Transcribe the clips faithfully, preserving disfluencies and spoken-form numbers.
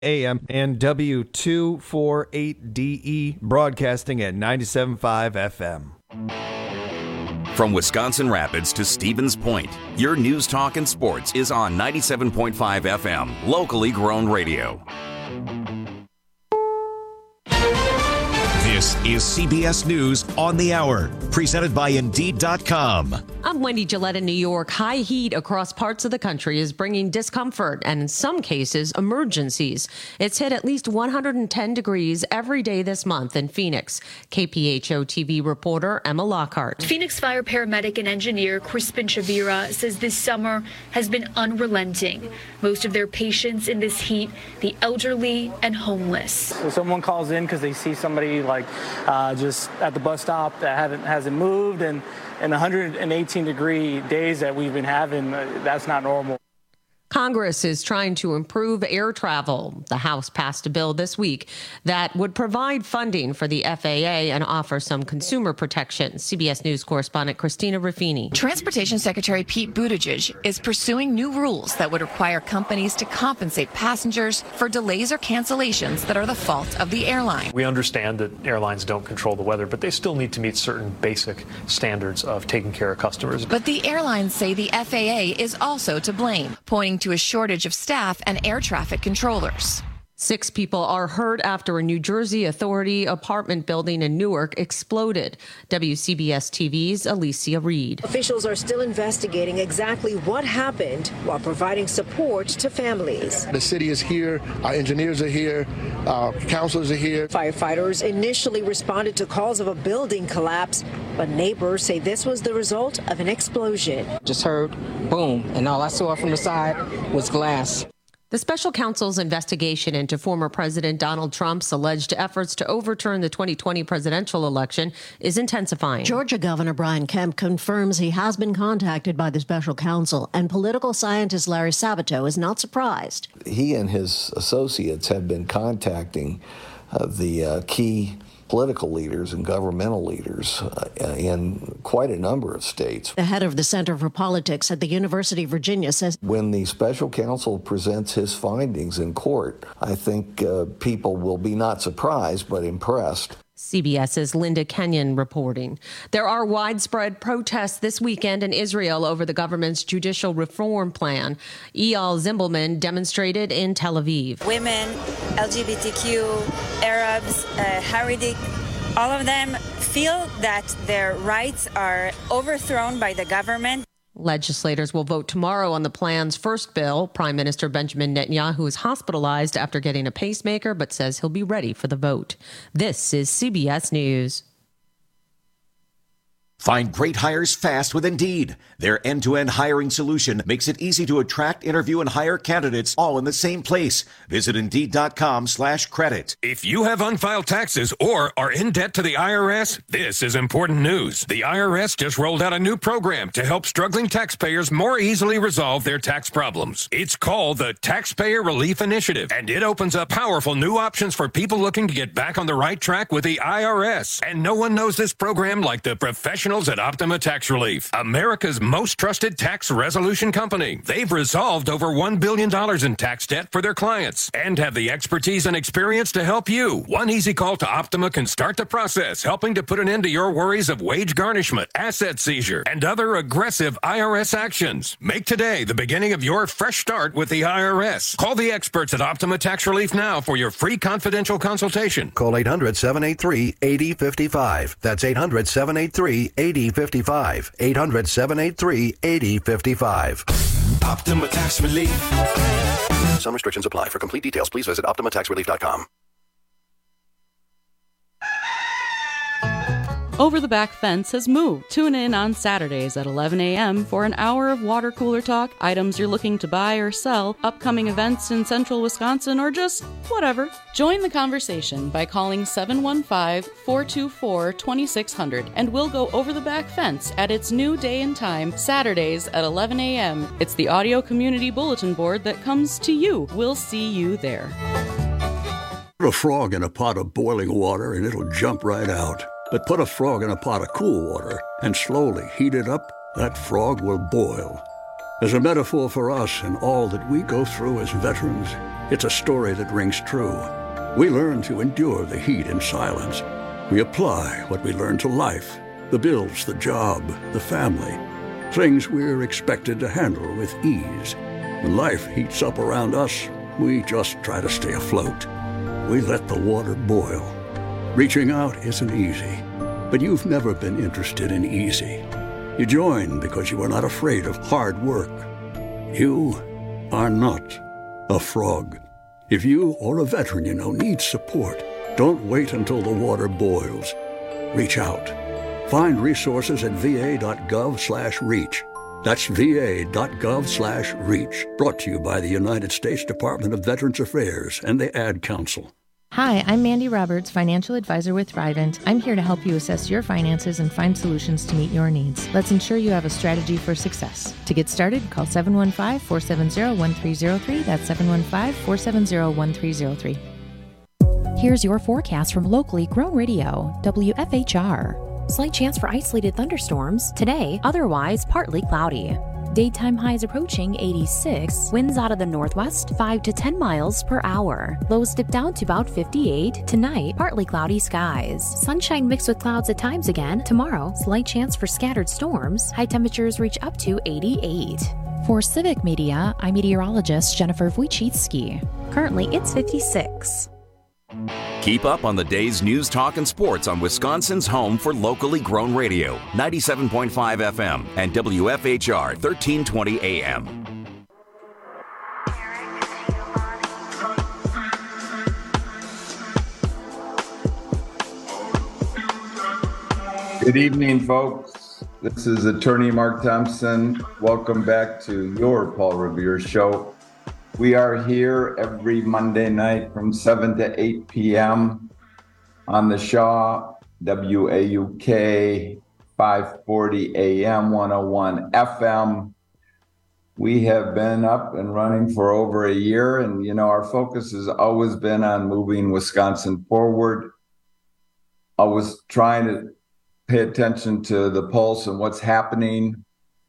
A M and W two forty-eight D E, broadcasting at ninety-seven point five F M. From Wisconsin Rapids to Stevens Point, your news, talk, and sports is on ninety-seven point five F M, locally grown radio. This is C B S News on the Hour, presented by Indeed dot com. I'm Wendy Gillette in New York. High heat across parts of the country is bringing discomfort and, in some cases, emergencies. It's hit at least one hundred ten degrees every day this month in Phoenix. K P H O T V reporter Emma Lockhart. Phoenix fire paramedic and engineer Crispin Chavira says this summer has been unrelenting. Most of their patients in this heat, the elderly and homeless. If someone calls in because they see somebody like uh, just at the bus stop that haven't hasn't moved, and in one hundred eighteen degree days that we've been having, uh, that's not normal. Congress is trying to improve air travel. The House passed a bill this week that would provide funding for the F A A and offer some consumer protection. C B S News correspondent Christina Ruffini. Transportation Secretary Pete Buttigieg is pursuing new rules that would require companies to compensate passengers for delays or cancellations that are the fault of the airline. We understand that airlines don't control the weather, but they still need to meet certain basic standards of taking care of customers. But the airlines say the F A A is also to blame, pointing to a shortage of staff and air traffic controllers. Six people are hurt after a New Jersey Authority apartment building in Newark exploded. W C B S T V's Alicia Reed. Officials are still investigating exactly what happened while providing support to families. The city is here, our engineers are here, our counselors are here. Firefighters initially responded to calls of a building collapse, but neighbors say this was the result of an explosion. Just heard boom, and all I saw from the side was glass. The special counsel's investigation into former President Donald Trump's alleged efforts to overturn the twenty twenty presidential election is intensifying. Georgia Governor Brian Kemp confirms he has been contacted by the special counsel, and political scientist Larry Sabato is not surprised. He and his associates have been contacting uh, the uh, key political leaders and governmental leaders uh, in quite a number of states. The head of the Center for Politics at the University of Virginia says when the special counsel presents his findings in court, I think uh, people will be not surprised but impressed. CBS's Linda Kenyon reporting. There are widespread protests this weekend in Israel over the government's judicial reform plan. Eyal Zimbalman demonstrated in Tel Aviv. Women, L G B T Q, Arabs, uh, Haredi, all of them feel that their rights are overthrown by the government. Legislators will vote tomorrow on the plan's first bill. Prime Minister Benjamin Netanyahu is hospitalized after getting a pacemaker, but says he'll be ready for the vote. This is C B S News. Find great hires fast with Indeed. Their end-to-end hiring solution makes it easy to attract, interview, and hire candidates all in the same place. Visit Indeed.com slash credit. If you have unfiled taxes or are in debt to the I R S, this is important news. The I R S just rolled out a new program to help struggling taxpayers more easily resolve their tax problems. It's called the Taxpayer Relief Initiative, and it opens up powerful new options for people looking to get back on the right track with the I R S. And no one knows this program like the professionals at Optima Tax Relief, America's most trusted tax resolution company. They've resolved over one billion dollars in tax debt for their clients and have the expertise and experience to help you. One easy call to Optima can start the process, helping to put an end to your worries of wage garnishment, asset seizure, and other aggressive I R S actions. Make today the beginning of your fresh start with the I R S. Call the experts at Optima Tax Relief now for your free confidential consultation. Call eight hundred, seven eight three, eight zero five five. That's eight hundred, seven eight three, eight zero five five. eight hundred, seven eight three, eight zero five five. Optima Tax Relief. Some restrictions apply. For complete details, please visit Optima Tax Relief dot com. Over the Back Fence has moved. Tune in on Saturdays at eleven a.m. for an hour of water cooler talk, items you're looking to buy or sell, upcoming events in central Wisconsin, or just whatever. Join the conversation by calling seven one five, four two four, two six zero zero, and we'll go over the back fence at its new day and time, Saturdays at eleven a.m. It's the audio community bulletin board that comes to you. We'll see you there. Put a frog in a pot of boiling water and it'll jump right out. But put a frog in a pot of cool water and slowly heat it up, that frog will boil. As a metaphor for us and all that we go through as veterans, it's a story that rings true. We learn to endure the heat in silence. We apply what we learn to life, the bills, the job, the family, things we're expected to handle with ease. When life heats up around us, we just try to stay afloat. We let the water boil. Reaching out isn't easy, but you've never been interested in easy. You join because you are not afraid of hard work. You are not a frog. If you or a veteran you know needs support, don't wait until the water boils. Reach out. Find resources at va.gov slash reach. That's va.gov slash reach. Brought to you by the United States Department of Veterans Affairs and the Ad Council. Hi, I'm Mandy Roberts, financial advisor with Thrivent. I'm here to help you assess your finances and find solutions to meet your needs. Let's ensure you have a strategy for success. To get started, call seven one five, four seven zero, one three zero three. That's seven one five, four seven zero, one three zero three. Here's your forecast from locally grown radio, W F H R. Slight chance for isolated thunderstorms today, otherwise partly cloudy. Daytime highs approaching eighty-six, winds out of the northwest five to ten miles per hour. Lows dip down to about fifty-eight. Tonight, partly cloudy skies. Sunshine mixed with clouds at times again. Tomorrow, slight chance for scattered storms. High temperatures reach up to eighty-eight. For Civic Media, I'm meteorologist Jennifer Wojcicki. Currently, it's fifty-six. Keep up on the day's news, talk, and sports on Wisconsin's home for locally grown radio, ninety-seven point five F M and W F H R thirteen twenty A M. Good evening, folks. This is Attorney Mark Thompson. Welcome back to your Paul Revere Show. We are here every Monday night from seven to eight p.m. on the Shaw, W A U K, five forty A M, one oh one F M. We have been up and running for over a year, and, you know, our focus has always been on moving Wisconsin forward, always trying to pay attention to the pulse and what's happening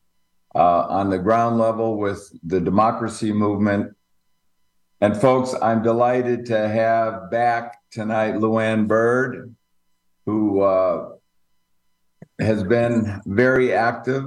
uh, on the ground level with the democracy movement. And folks, I'm delighted to have back tonight Luann Byrd, who uh, has been very active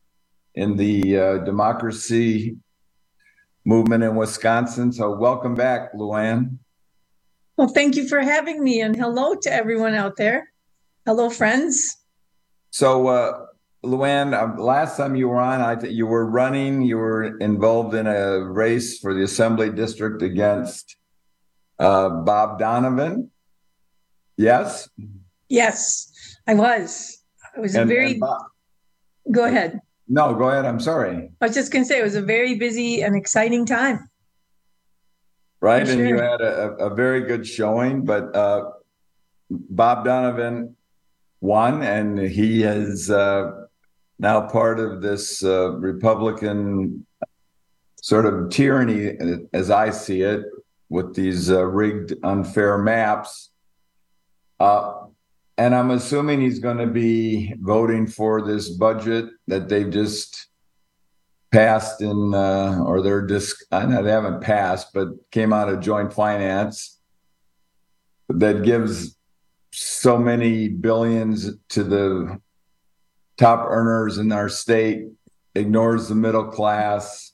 in the uh, democracy movement in Wisconsin. So welcome back, Luann. Well, thank you for having me, and hello to everyone out there. Hello, friends. So, uh, Luann, uh, last time you were on, I th- you were running, you were involved in a race for the Assembly District against uh, Bob Donovan. Yes? Yes, I was. It was and, a very... Bob... Go ahead. No, go ahead. I'm sorry. I was just going to say, it was a very busy and exciting time. Right, sure. And you had a, a very good showing, but uh, Bob Donovan won, and he is... Uh, now part of this uh, Republican sort of tyranny, as I see it, with these uh, rigged, unfair maps. Uh, and I'm assuming he's going to be voting for this budget that they've just passed in, uh, or they're just, I know they haven't passed, but came out of joint finance that gives so many billions to the top earners in our state, ignores the middle class,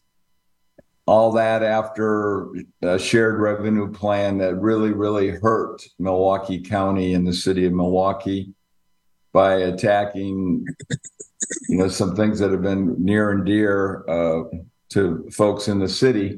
all that after a shared revenue plan that really, really hurt Milwaukee County and the city of Milwaukee by attacking, you know, some things that have been near and dear uh, to folks in the city.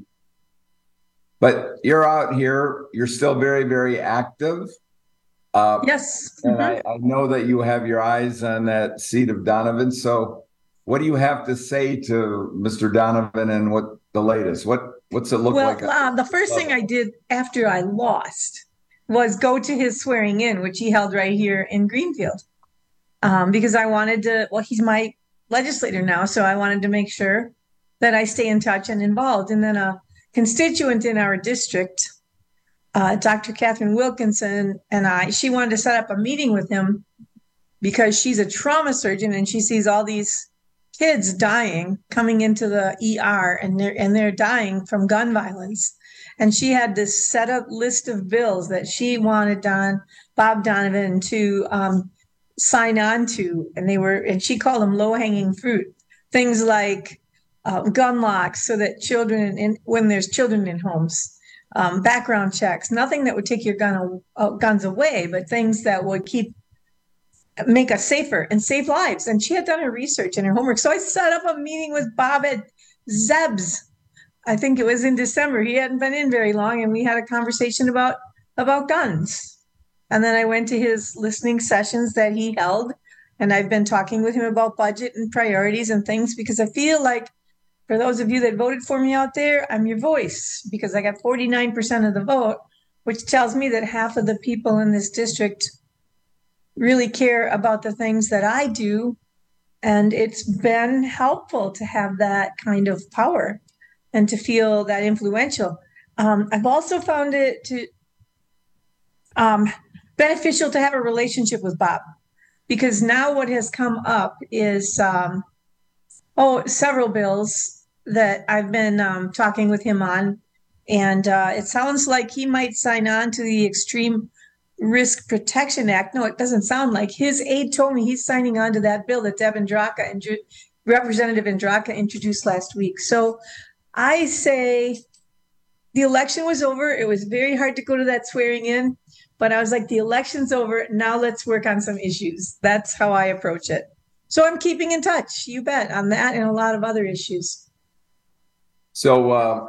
But you're out here, you're still very, very active. Uh, yes. And I, I know that you have your eyes on that seat of Donovan. So what do you have to say to Mister Donovan and what the latest? What What's it look well, like? Well, uh, the first thing I did after I lost was go to his swearing in, which he held right here in Greenfield, um, because I wanted to, well, he's my legislator now. So I wanted to make sure that I stay in touch and involved. And then a constituent in our district, Uh, Doctor Catherine Wilkinson and I, she wanted to set up a meeting with him because she's a trauma surgeon and she sees all these kids dying coming into the E R, and they're and they're dying from gun violence. And she had this set up list of bills that she wanted Don Bob Donovan to um, sign on to, and they were and she called them low hanging fruit. Things like uh, gun locks, so that children in when there's children in homes, um, background checks, nothing that would take your gun uh, guns away, but things that would keep make us safer and save lives. And she had done her research and her homework. So I set up a meeting with Bob at Zeb's. I think it was in December. He hadn't been in very long, and we had a conversation about, about guns. And then I went to his listening sessions that he held, and I've been talking with him about budget and priorities and things, because I feel like, for those of you that voted for me out there, I'm your voice, because I got forty-nine percent of the vote, which tells me that half of the people in this district really care about the things that I do. And it's been helpful to have that kind of power and to feel that influential. Um, I've also found it to um, beneficial to have a relationship with Bob, because now what has come up is, um, oh, several bills that I've been um, talking with him on. And uh, it sounds like he might sign on to the Extreme Risk Protection Act. No, it doesn't sound like. His aide told me he's signing on to that bill that Deb Andraka and Representative Andraka introduced last week. So I say the election was over. It was very hard to go to that swearing in, but I was like, the election's over. Now let's work on some issues. That's how I approach it. So I'm keeping in touch, you bet, on that and a lot of other issues. So, uh,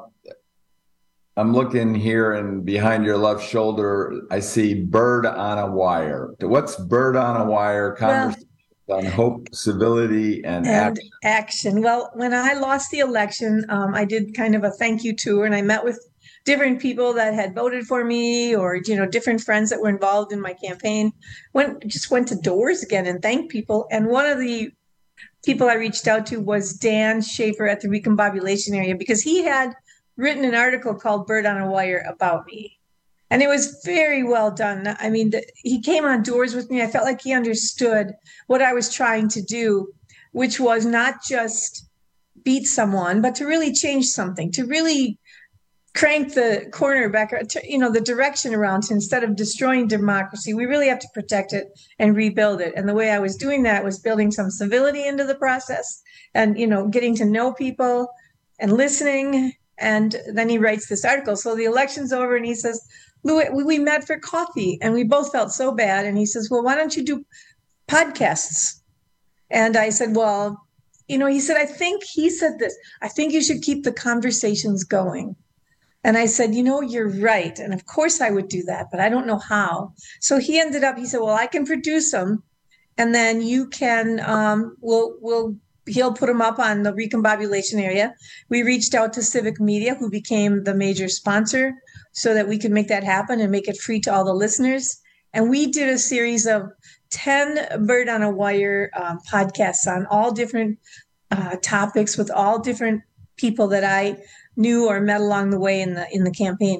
I'm looking here, and behind your left shoulder, I see Bird on a Wire. What's Bird on a Wire? Conversation well, on hope, civility, and, and action. action. Well, when I lost the election, um, I did kind of a thank you tour, and I met with different people that had voted for me, or, you know, different friends that were involved in my campaign. Went just went to doors again and thanked people. And one of the people I reached out to was Dan Schaefer at the Recombobulation area, because he had written an article called Bird on a Wire about me. And it was very well done. I mean, the, he came on doors with me. I felt like he understood what I was trying to do, which was not just beat someone, but to really change something, to really crank the corner back, you know, the direction around. Instead of destroying democracy, we really have to protect it and rebuild it. And the way I was doing that was building some civility into the process and, you know, getting to know people and listening. And then he writes this article. So the election's over, and he says, Lou, we met for coffee, and we both felt so bad. And he says, well, why don't you do podcasts? And I said, well, you know, he said, I think he said this, I think you should keep the conversations going. And I said, you know, you're right. And of course I would do that, but I don't know how. So he ended up, he said, well, I can produce them, and then you can, um, we'll, we'll, he'll put them up on the Recombobulation area. We reached out to Civic Media, who became the major sponsor, so that we could make that happen and make it free to all the listeners. And we did a series of ten Bird on a Wire um, podcasts on all different uh, topics with all different people that I knew or met along the way in the in the campaign.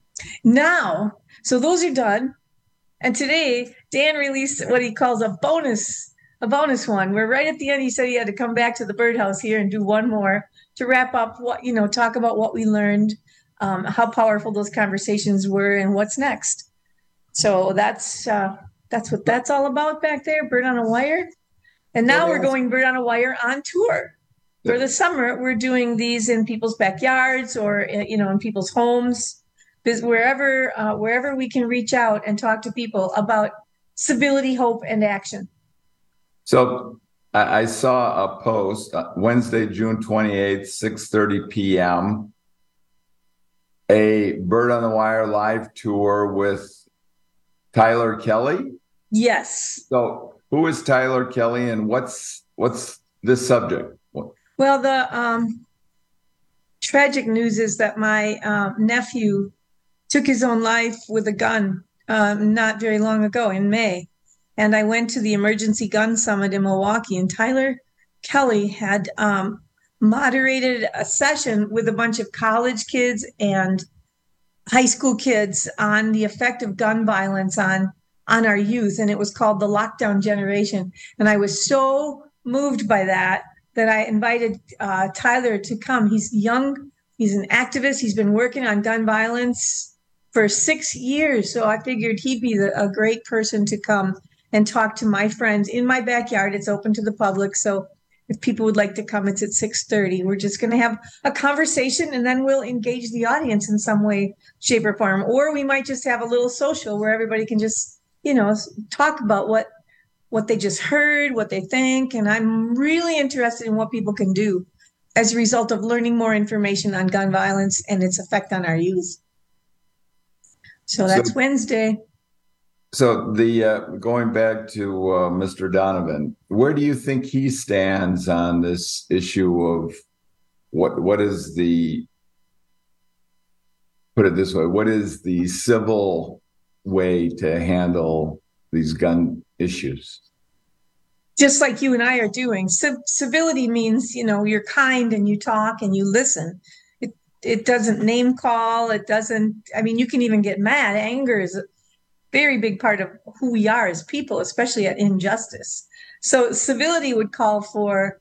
Now, so those are done. And today, Dan released what he calls a bonus A bonus one, where right at the end, he said he had to come back to the birdhouse here and do one more to wrap up what, you know, talk about what we learned, um, how powerful those conversations were, and what's next. So that's uh, that's what that's all about back there, Bird on a Wire. And now we're going Bird on a Wire on tour. For the summer, we're doing these in people's backyards or, you know, in people's homes, wherever, uh, wherever we can reach out and talk to people about civility, hope, and action. So I saw a post uh, Wednesday, June twenty-eighth, six thirty p.m., a Bird on the Wire live tour with Tyler Kelly. Yes. So who is Tyler Kelly, and what's what's this subject? What? Well, the um, tragic news is that my uh, nephew took his own life with a gun um, not very long ago in May. And I went to the Emergency Gun Summit in Milwaukee, and Tyler Kelly had um, moderated a session with a bunch of college kids and high school kids on the effect of gun violence on, on our youth. And it was called the Lockdown Generation. And I was so moved by that, that I invited uh, Tyler to come. He's young. He's an activist. He's been working on gun violence for six years. So I figured he'd be the, a great person to come and talk to my friends in my backyard. It's open to the public. So if people would like to come, it's at six thirty. We're just going to have a conversation, and then we'll engage the audience in some way, shape, or form. Or we might just have a little social where everybody can just, you know, talk about what what they just heard, what they think. And I'm really interested in what people can do as a result of learning more information on gun violence and its effect on our youth. So that's so, Wednesday. So the uh, going back to uh, Mister Donovan, where do you think he stands on this issue of what what is the, put it this way, what is the civil way to handle these gun issues? Just like you and I are doing. C- civility means, you know, you're kind and you talk and you listen. It it doesn't name call. It doesn't, I mean, you can even get mad. Anger is a very big part of who we are as people, especially at injustice. So civility would call for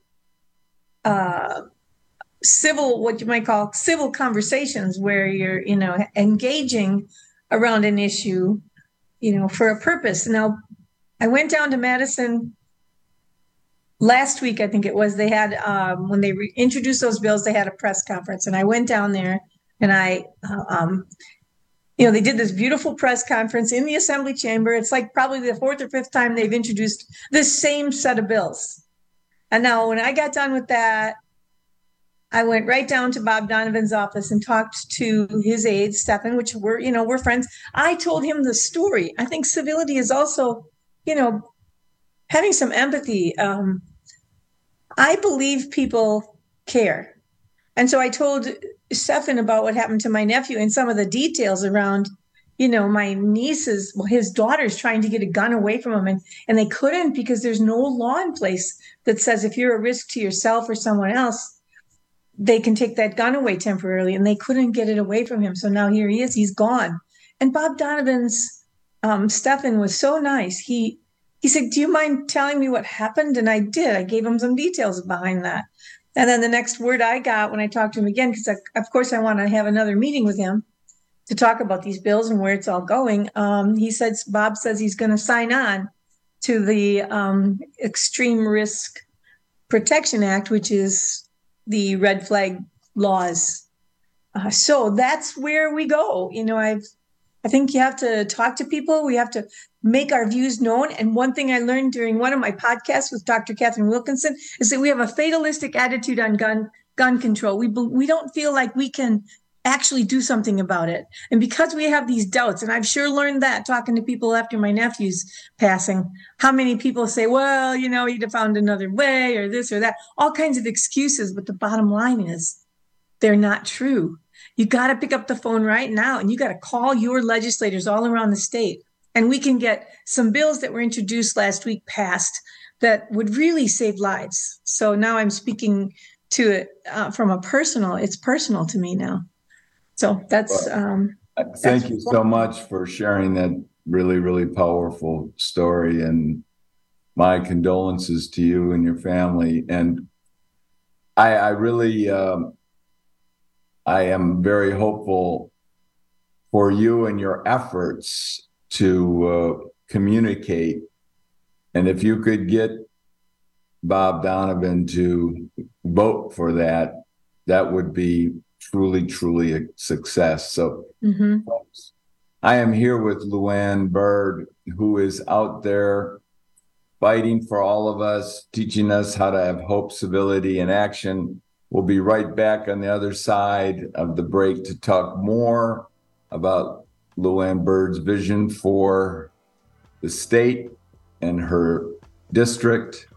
uh, civil, what you might call civil conversations where you're, you know, engaging around an issue, you know, for a purpose. Now, I went down to Madison last week, I think it was. They had, um, when they re- introduced those bills, they had a press conference. And I went down there and I, uh, um, you know, they did this beautiful press conference in the Assembly chamber. It's like probably the fourth or fifth time they've introduced this same set of bills. And now when I got done with that, I went right down to Bob Donovan's office and talked to his aide, Stephan, which we're, you know, we're friends. I told him the story. I think civility is also, you know, having some empathy. Um, I believe people care. And so I told Stephan about what happened to my nephew and some of the details around, you know, my niece's, well, his daughter's trying to get a gun away from him. And, and they couldn't because there's no law in place that says if you're a risk to yourself or someone else, they can take that gun away temporarily. And they couldn't get it away from him. So now here he is, he's gone. And Bob Donovan's, um, Stephan was so nice. He, he said, do you mind telling me what happened? And I did. I gave him some details behind that. And then the next word I got when I talked to him again, because of course I want to have another meeting with him to talk about these bills and where it's all going. Um, he said, Bob says he's going to sign on to the um, Extreme Risk Protection Act, which is the red flag laws. Uh, so that's where we go. You know, I've, I think you have to talk to people. We have to make our views known. And one thing I learned during one of my podcasts with Doctor Catherine Wilkinson is that we have a fatalistic attitude on gun gun control. We we don't feel like we can actually do something about it. And because we have these doubts, and I've sure learned that talking to people after my nephew's passing, how many people say, well, you know, you'd have found another way or this or that, all kinds of excuses. But the bottom line is they're not true. You got to pick up the phone right now and you got to call your legislators all around the state. And we can get some bills that were introduced last week passed that would really save lives. So now I'm speaking to it uh, from a personal, it's personal to me now. So that's. Um, Thank that's you so much for sharing that really, really powerful story. And my condolences to you and your family. And I, I really, um, I am very hopeful for you and your efforts to uh, communicate. And if you could get Bob Donovan to vote for that, that would be truly, truly a success. So mm-hmm. folks, I am here with Luann Byrd, who is out there fighting for all of us, teaching us how to have hope, civility, and action. We'll be right back on the other side of the break to talk more about Luann Byrd's vision for the state and her district.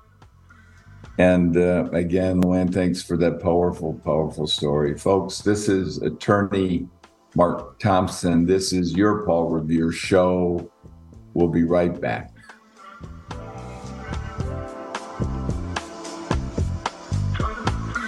And uh, again, Luann, thanks for that powerful, powerful story. Folks, this is attorney Mark Thompson. This is your Paul Revere Show. We'll be right back.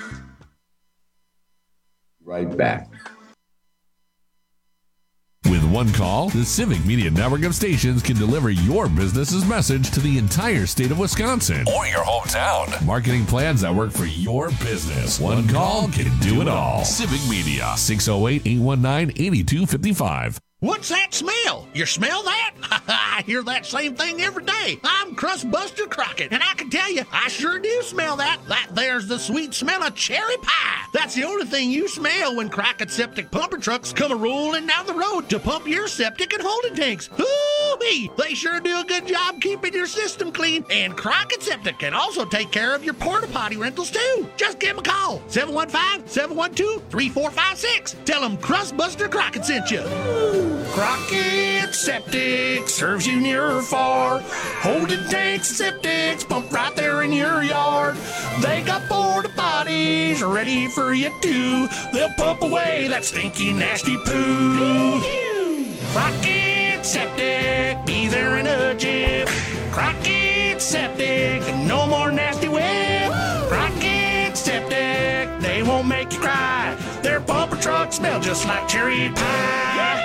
Right back. With one call, the Civic Media network of stations can deliver your business's message to the entire state of Wisconsin Or your hometown. Marketing plans that work for your business. One call can do it all. Civic Media, six oh eight, eight one nine, eight two five five. What's that smell? You smell that? I hear that same thing every day. I'm Crustbuster Crockett, and I can tell you, I sure do smell that. That there's the sweet smell of cherry pie. That's the only thing you smell when Crockett Septic pumper trucks come a-rolling down the road to pump your septic and holding tanks. Hoo-wee! They sure do a good job keeping your system clean, and Crockett Septic can also take care of your porta potty rentals too. Just give them a call, seven one five, seven one two, three four five six. Tell them Crustbuster Crockett sent you. Crockett Septic serves you near or far. Holding tanks and septics pump right there in your yard. They got porta potties ready for you too. They'll pump away that stinky, nasty poo. Crockett Septic, be there in a jiff. Crockett Septic, no more nasty whip. Crockett Septic, they won't make you cry. Their pumper trucks smell just like cherry pie.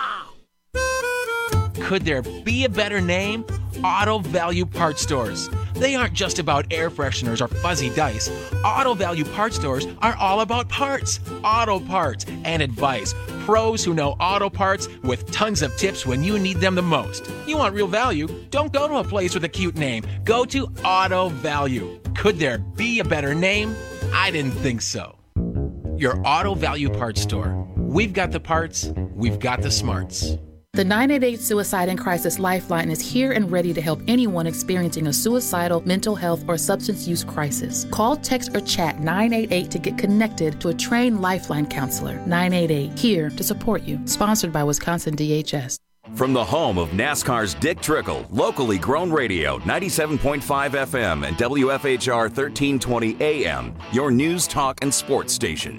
Could there be a better name? Auto Value Parts Stores. They aren't just about air fresheners or fuzzy dice. Auto Value Parts Stores are all about parts, auto parts, and advice. Pros who know auto parts with tons of tips when you need them the most. You want real value? Don't go to a place with a cute name. Go to Auto Value. Could there be a better name? I didn't think so. Your Auto Value Parts Store. We've got the parts, we've got the smarts. The nine eight eight Suicide and Crisis Lifeline is here and ready to help anyone experiencing a suicidal, mental health, or substance use crisis. Call, text, or chat nine eight eight to get connected to a trained Lifeline counselor. nine eight eight, here to support you. Sponsored by Wisconsin D H S. From the home of NASCAR's Dick Trickle, locally grown radio, ninety-seven point five F M and W F H R thirteen twenty A M, your news, talk, and sports station.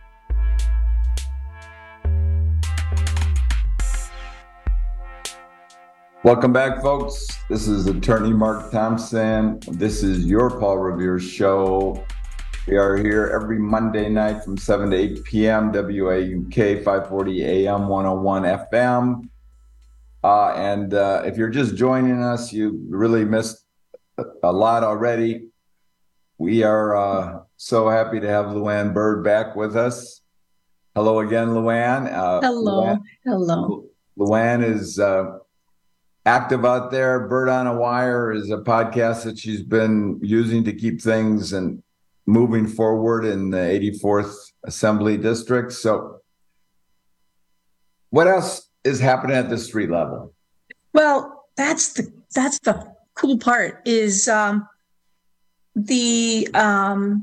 Welcome back, folks. This is Attorney Mark Thompson. This is your Paul Revere show. We are here every Monday night from seven to eight p.m. W A U K five forty A M one oh one F M. Uh, and uh, if you're just joining us, you really missed a lot already. We are uh, so happy to have Luann Bird back with us. Hello again, Luann. Uh, Hello. Luann, Hello. Luann is uh, active out there. Bird on a Wire is a podcast that she's been using to keep things and moving forward in the eighty-fourth Assembly District. So what else is happening at the street level? Well, that's the that's the cool part is um, the um,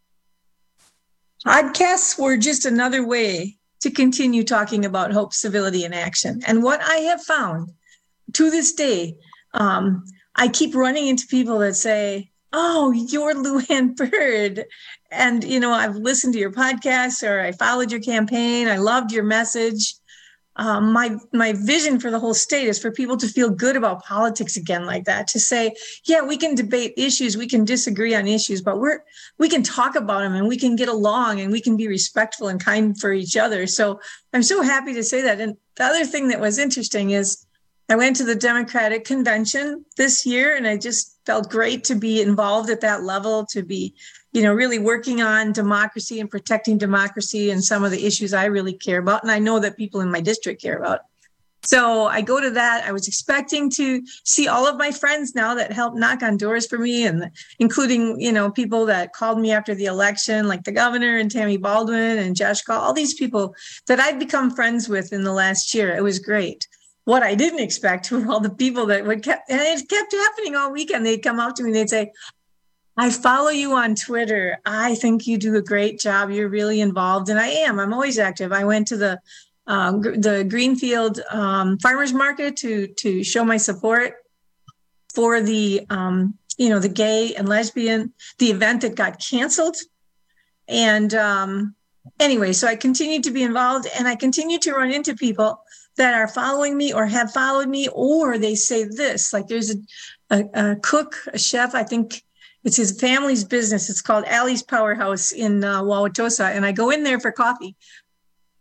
podcasts were just another way to continue talking about hope, civility, and action. And what I have found to this day, um, I keep running into people that say, "Oh, you're Luann Bird." And, you know, I've listened to your podcast, or I followed your campaign. I loved your message. Um, my my vision for the whole state is for people to feel good about politics again, like that, to say, yeah, we can debate issues, we can disagree on issues, but we're we can talk about them and we can get along and we can be respectful and kind for each other. So I'm so happy to say that. And the other thing that was interesting is I went to the Democratic Convention this year, and I just felt great to be involved at that level, to be, you know, really working on democracy and protecting democracy and some of the issues I really care about. And I know that people in my district care about. So I go to that. I was expecting to see all of my friends now that helped knock on doors for me, and including, you know, people that called me after the election, like the governor and Tammy Baldwin and Josh Gall, all these people that I've become friends with in the last year. It was great. What I didn't expect were all the people that would kept, and it kept happening all weekend. They'd come up to me and they'd say, "I follow you on Twitter. I think you do a great job. You're really involved." And I am. I'm always active. I went to the uh, the Greenfield um, Farmers Market to to show my support for the um, you know the gay and lesbian, the event that got canceled. And um, anyway, so I continued to be involved, and I continue to run into people that are following me or have followed me, or they say this, like there's a, a, a cook, a chef, I think it's his family's business. It's called Allie's Powerhouse in uh, Wauwatosa. And I go in there for coffee.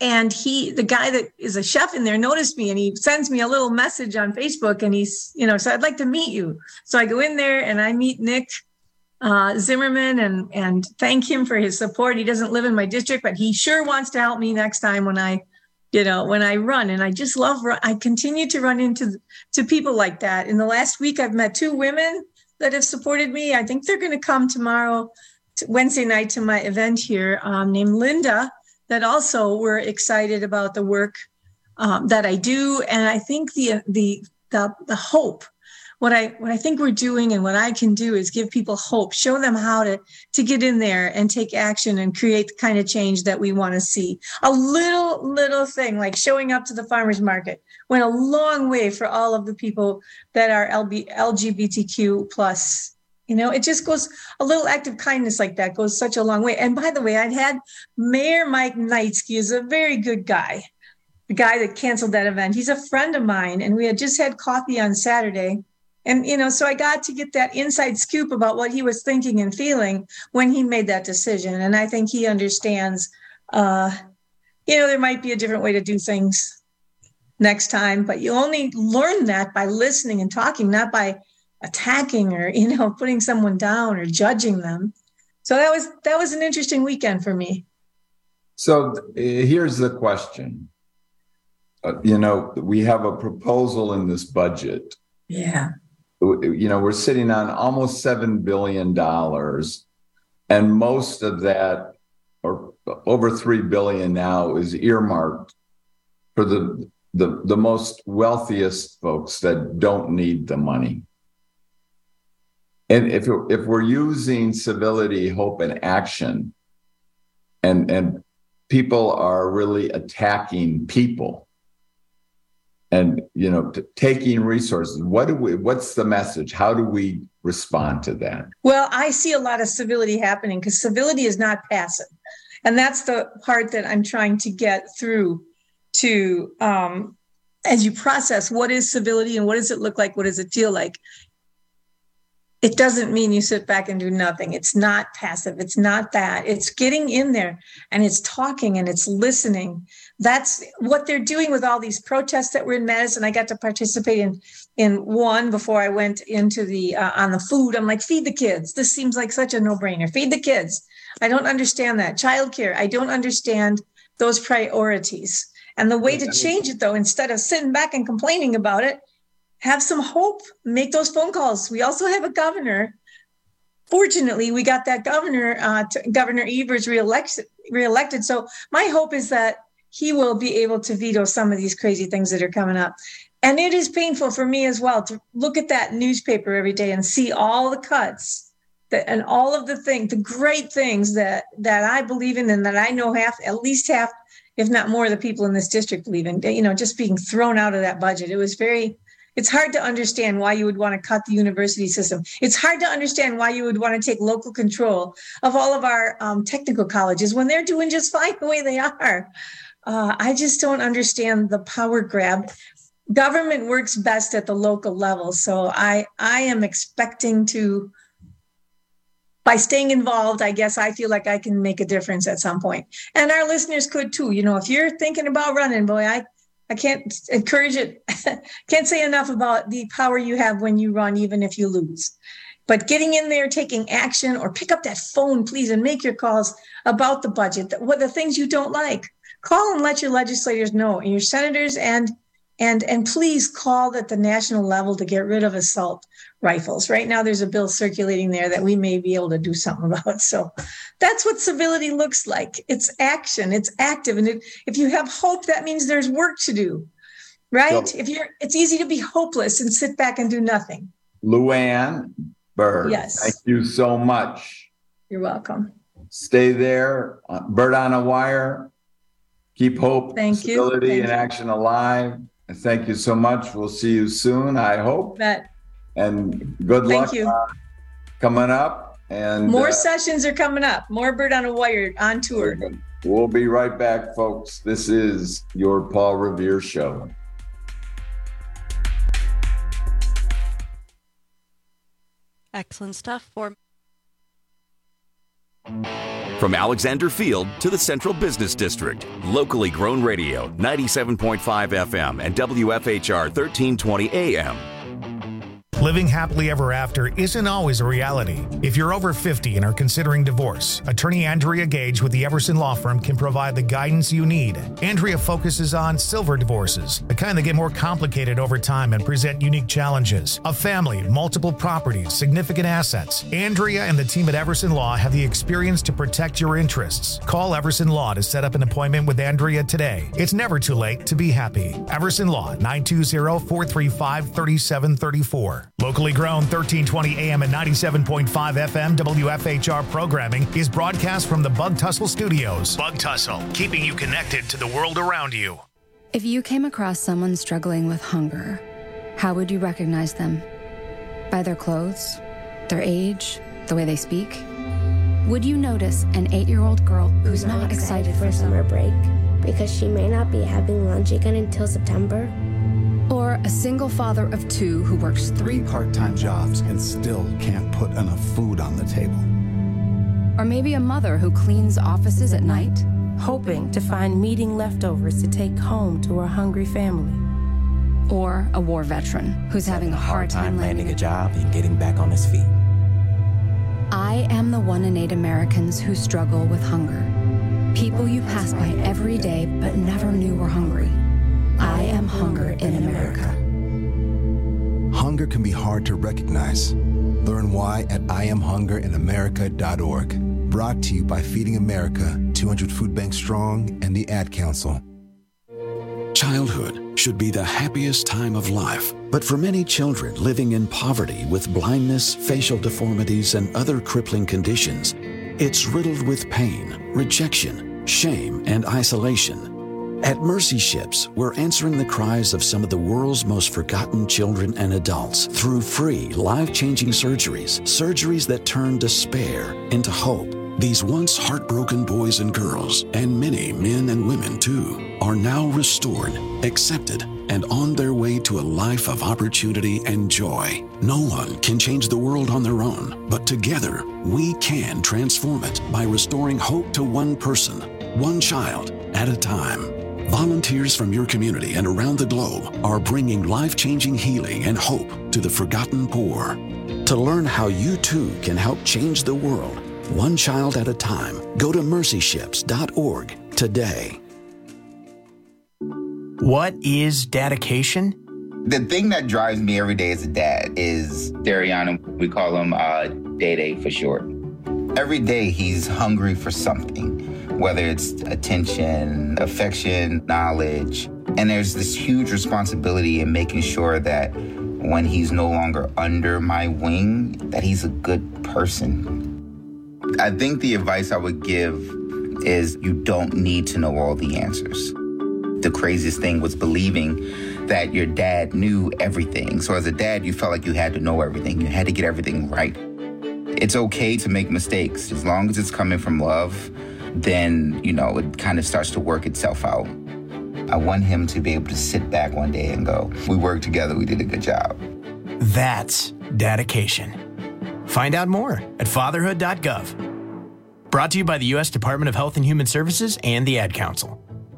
And he, the guy that is a chef in there, noticed me, and he sends me a little message on Facebook, and he's, you know, so I'd like to meet you. So I go in there and I meet Nick uh, Zimmerman and and thank him for his support. He doesn't live in my district, but he sure wants to help me next time when I, you know, when I run. And I just love, I continue to run into to people like that. In the last week, I've met two women that have supported me. I think they're going to come tomorrow, Wednesday night, to my event here, um, named Linda, that also were excited about the work um, that I do. And I think the, the, the, the hope, what I, what I think we're doing and what I can do is give people hope, show them how to, to get in there and take action and create the kind of change that we want to see. A little, little thing like showing up to the farmer's market went a long way for all of the people that are L G B T Q plus. You know, it just goes, a little act of kindness like that goes such a long way. And by the way, I'd had Mayor Mike Knightsky is a very good guy, the guy that canceled that event. He's a friend of mine, and we had just had coffee on Saturday. And, you know, so I got to get that inside scoop about what he was thinking and feeling when he made that decision. And I think he understands, uh, you know, there might be a different way to do things next time, but you only learn that by listening and talking, not by attacking or, you know, putting someone down or judging them. So that was, that was an interesting weekend for me. So uh, here's the question. Uh, you know, we have a proposal in this budget. Yeah. You know, we're sitting on almost seven billion dollars, and most of that, or over three billion dollars now, is earmarked for the, the, the most wealthiest folks that don't need the money. And if, if we're using civility, hope, and action, and, and people are really attacking people, and, you know, t- taking resources, what do we, what's the message? How do we respond to that? Well, I see a lot of civility happening because civility is not passive. And that's the part that I'm trying to get through to, um, as you process, what is civility and what does it look like? What does it feel like? It doesn't mean you sit back and do nothing. It's not passive. It's not that. It's getting in there and it's talking and it's listening. That's what they're doing with all these protests that were in Madison. I got to participate in in one before I went into the uh, on the food. I'm like, feed the kids. This seems like such a no-brainer. Feed the kids. I don't understand that. Childcare. I don't understand those priorities. And the way to change it, though, instead of sitting back and complaining about it, have some hope, make those phone calls. We also have a governor. Fortunately, we got that governor, uh, to, Governor Evers reelected, reelected. So my hope is that he will be able to veto some of these crazy things that are coming up. And it is painful for me as well to look at that newspaper every day and see all the cuts that, and all of the things, the great things that, that I believe in and that I know half, at least half, if not more of the people in this district believe in, you know, just being thrown out of that budget. It was very... It's hard to understand why you would want to cut the university system. It's hard to understand why you would want to take local control of all of our um, technical colleges when they're doing just fine the way they are. Uh, I just don't understand the power grab. Government works best at the local level. So I, I am expecting to, by staying involved, I guess I feel like I can make a difference at some point. And our listeners could too. You know, if you're thinking about running, boy, I I can't encourage it. Can't say enough about the power you have when you run, even if you lose. But getting in there, taking action, or pick up that phone, please, and make your calls about the budget, what the things you don't like. Call and let your legislators know, and your senators, and and and please call at the national level to get rid of assault rifles. Right now, there's a bill circulating there that we may be able to do something about. So that's what civility looks like. It's action. It's active. And if, if you have hope, that means there's work to do, right? So, if you're, it's easy to be hopeless and sit back and do nothing. Luann Byrd, yes. Thank you so much. You're welcome. Stay there. Uh, Bird on a Wire. Keep hope, thank civility, you. Thank and you. action alive. And thank you so much. We'll see you soon, I hope. Bet. And good Thank luck you. Uh, coming up. And more uh, sessions are coming up. More Bird on a Wire on tour. We'll be right back, folks. This is your Paul Revere Show. Excellent stuff for From Alexander Field to the Central Business District, locally grown radio, ninety-seven point five F M and W F H R thirteen twenty A M. Living happily ever after isn't always a reality. If you're over fifty and are considering divorce, attorney Andrea Gage with the Everson Law Firm can provide the guidance you need. Andrea focuses on silver divorces, the kind that get more complicated over time and present unique challenges. A family, multiple properties, significant assets. Andrea and the team at Everson Law have the experience to protect your interests. Call Everson Law to set up an appointment with Andrea today. It's never too late to be happy. Everson Law, nine two zero, four three five, three seven three four. Locally grown thirteen twenty A M and ninety-seven point five F M W F H R programming is broadcast from the Bug Tussle Studios. Bug Tussle, keeping you connected to the world around you. If you came across someone struggling with hunger, how would you recognize them? By their clothes, their age, the way they speak? Would you notice an eight-year-old girl who's not, not excited for summer break because she may not be having lunch again until September? Or a single father of two who works three part-time jobs and still can't put enough food on the table. Or maybe a mother who cleans offices at night, hoping to find meeting leftovers to take home to her hungry family. Or a war veteran who's having a hard time landing a job and getting back on his feet. I am the one in eight Americans who struggle with hunger. People you pass by every day but never knew were hungry. I am hunger in America. Hunger can be hard to recognize. Learn why at I am hunger in america dot org. Brought to you by Feeding America, two hundred Food Banks Strong, and the Ad Council. Childhood should be the happiest time of life. But for many children living in poverty with blindness, facial deformities, and other crippling conditions, it's riddled with pain, rejection, shame, and isolation. At Mercy Ships, we're answering the cries of some of the world's most forgotten children and adults through free, life-changing surgeries, surgeries that turn despair into hope. These once heartbroken boys and girls, and many men and women too, are now restored, accepted, and on their way to a life of opportunity and joy. No one can change the world on their own, but together we can transform it by restoring hope to one person, one child at a time. Volunteers from your community and around the globe are bringing life-changing healing and hope to the forgotten poor. To learn how you too can help change the world, one child at a time, go to mercy ships dot org today. What is dedication? The thing that drives me every day as a dad is Dariana. We call him uh, Day-Day for short. Every day he's hungry for something, whether it's attention, affection, knowledge. And there's this huge responsibility in making sure that when he's no longer under my wing, that he's a good person. I think the advice I would give is you don't need to know all the answers. The craziest thing was believing that your dad knew everything. So as a dad, you felt like you had to know everything. You had to get everything right. It's okay to make mistakes. As long as it's coming from love, then, you know, it kind of starts to work itself out. I want him to be able to sit back one day and go, we worked together, we did a good job. That's dedication. Find out more at fatherhood dot gov. Brought to you by the U S Department of Health and Human Services and the Ad Council.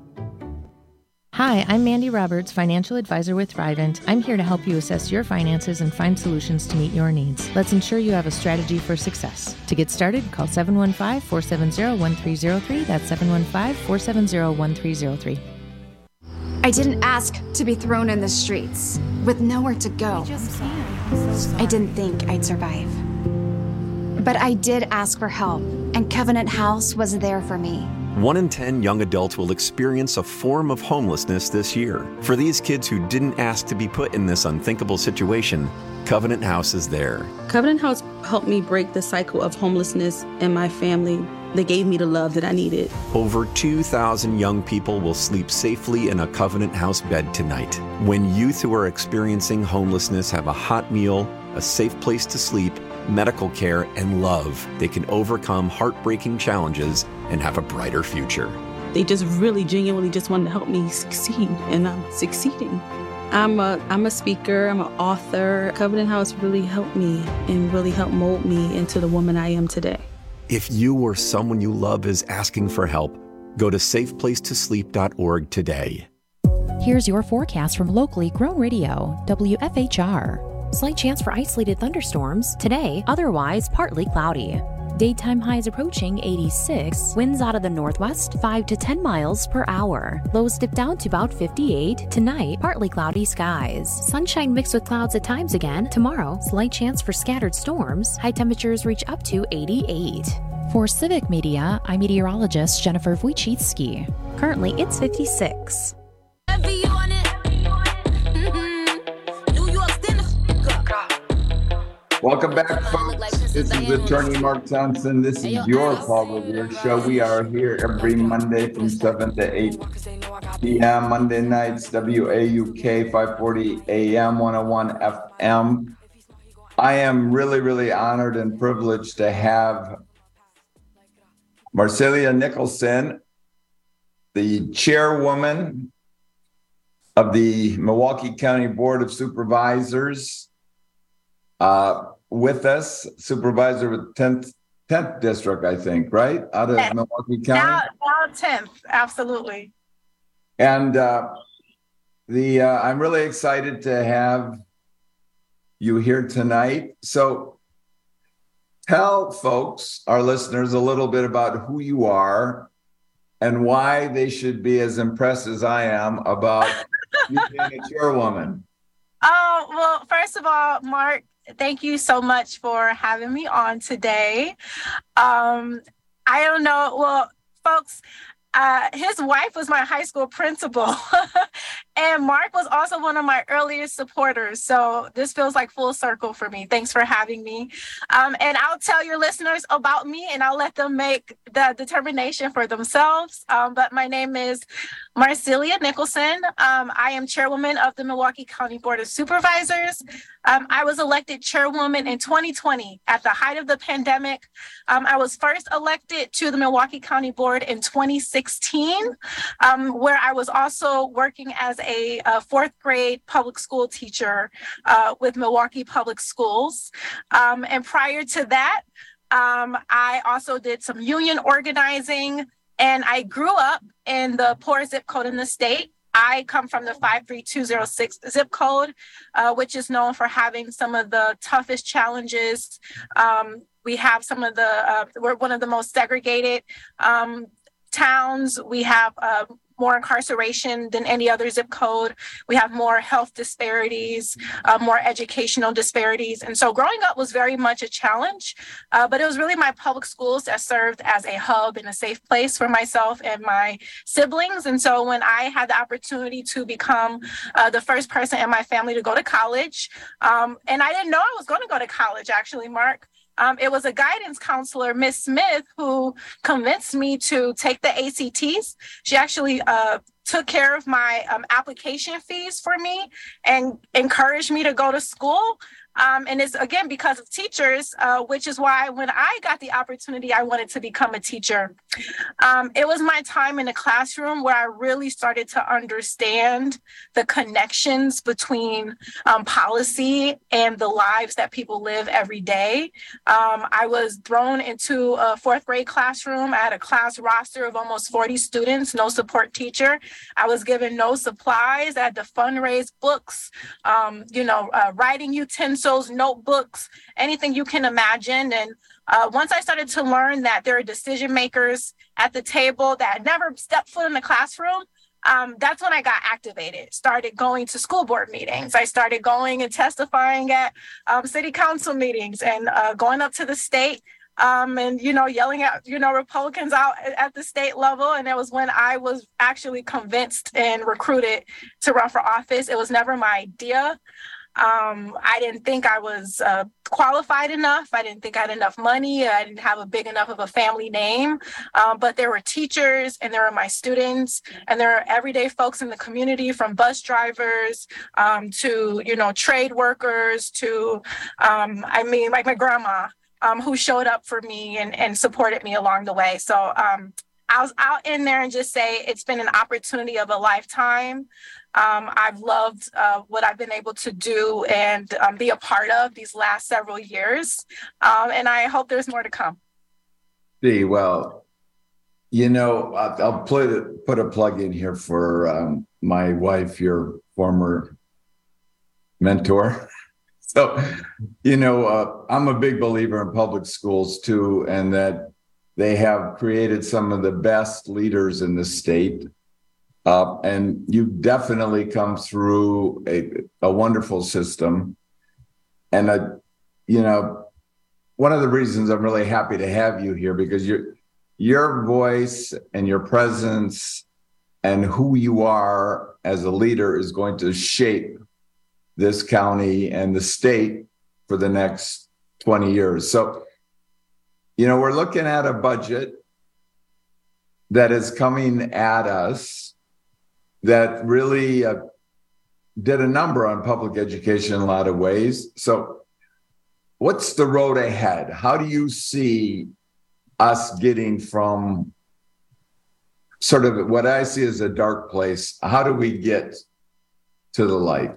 Hi, I'm Mandy Roberts, financial advisor with Thrivent. I'm here to help you assess your finances and find solutions to meet your needs. Let's ensure you have a strategy for success. To get started, call seven one five, four seven zero, one three zero three. That's seven one five, four seven zero, one three zero three. I didn't ask to be thrown in the streets with nowhere to go. I didn't think I'd survive. But I did ask for help, and Covenant House was there for me. One in ten young adults will experience a form of homelessness this year. For these kids who didn't ask to be put in this unthinkable situation, Covenant House is there. Covenant House helped me break the cycle of homelessness in my family. They gave me the love that I needed. Over two thousand young people will sleep safely in a Covenant House bed tonight. When youth who are experiencing homelessness have a hot meal, a safe place to sleep, medical care, and love, they can overcome heartbreaking challenges and have a brighter future. They just really genuinely just wanted to help me succeed, and I'm succeeding. I'm a, I'm a speaker, I'm an author. Covenant House really helped me and really helped mold me into the woman I am today. If you or someone you love is asking for help, go to safe place to sleep dot org today. Here's your forecast from locally grown radio, W F H R. Slight chance for isolated thunderstorms. Today, otherwise partly cloudy. Daytime highs approaching eighty-six. Winds out of the northwest, five to ten miles per hour. Lows dip down to about fifty-eight. Tonight, partly cloudy skies. Sunshine mixed with clouds at times again. Tomorrow, slight chance for scattered storms. High temperatures reach up to eighty-eight. For Civic Media, I'm meteorologist Jennifer Wojcicki. Currently, it's fifty-six. Welcome back, folks. This is Attorney Mark Johnson. This is your Paul Revere Show. We are here every Monday from seven to eight p.m. Monday nights, W A U K, five forty A M, one oh one F M. I am really, really honored and privileged to have Marcelia Nicholson, the chairwoman of the Milwaukee County Board of Supervisors, uh, with us, supervisor with tenth, tenth District, I think, right? Out of yes. Milwaukee County? Now, now tenth, absolutely. And uh, the uh, I'm really excited to have you here tonight. So tell folks, our listeners, a little bit about who you are and why they should be as impressed as I am about you being a chairwoman. Oh, well, first of all, Mark, thank you so much for having me on today. Um, I don't know. Well, folks, uh, his wife was my high school principal. And Mark was also one of my earliest supporters. So this feels like full circle for me. Thanks for having me. Um, and I'll tell your listeners about me and I'll let them make the determination for themselves. Um, but my name is Marcelia Nicholson. Um, I am chairwoman of the Milwaukee County Board of Supervisors. Um, I was elected chairwoman in twenty twenty at the height of the pandemic. Um, I was first elected to the Milwaukee County Board in twenty sixteen, um, where I was also working as a, a fourth grade public school teacher uh, with Milwaukee Public Schools. Um, and prior to that, um, I also did some union organizing, and I grew up in the poorest zip code in the state. I come from the five three two zero six zip code, uh, which is known for having some of the toughest challenges. Um, we have some of the, uh, we're one of the most segregated um, towns. We have uh, more incarceration than any other zip code. We have more health disparities, uh, more educational disparities. And so growing up was very much a challenge, uh, but it was really my public schools that served as a hub and a safe place for myself and my siblings. And so when I had the opportunity to become uh, the first person in my family to go to college, um, and I didn't know I was going to go to college, actually, Mark. Um, it was a guidance counselor, Miss Smith, who convinced me to take the A C Ts. She actually uh, took care of my um, application fees for me and encouraged me to go to school. Um, and it's, again, because of teachers, uh, which is why when I got the opportunity, I wanted to become a teacher. Um, it was my time in the classroom where I really started to understand the connections between um, policy and the lives that people live every day. Um, I was thrown into a fourth grade classroom. I had a class roster of almost forty students, no support teacher. I was given no supplies. I had to fundraise books, um, you know, uh, writing utensils, notebooks, anything you can imagine. And uh, once I started to learn that there are decision makers at the table that never stepped foot in the classroom, um, that's when I got activated, started going to school board meetings. I started going and testifying at um, city council meetings and uh, going up to the state um, and, you know, yelling at, you know, Republicans out at the state level. And it was when I was actually convinced and recruited to run for office. It was never my idea. Um, I didn't think I was uh, qualified enough. I didn't think I had enough money. I didn't have a big enough of a family name. Um, but there were teachers and there were my students and there are everyday folks in the community, from bus drivers um, to, you know, trade workers to, um, I mean, like my grandma um, who showed up for me and, and supported me along the way. So um, I was out in there and just say it's been an opportunity of a lifetime. Um, I've loved uh, what I've been able to do and um, be a part of these last several years. Um, and I hope there's more to come. See, well, you know, I'll, I'll put a, put a plug in here for um, my wife, your former mentor. So, you know, uh, I'm a big believer in public schools too, and that they have created some of the best leaders in the state. Uh, and you definitely come through a, a wonderful system. And, uh, you know, one of the reasons I'm really happy to have you here, because your your voice and your presence and who you are as a leader is going to shape this county and the state for the next twenty years. So, you know, we're looking at a budget that is coming at us that really uh, did a number on public education in a lot of ways. So what's the road ahead? How do you see us getting from sort of what I see as a dark place? How do we get to the light?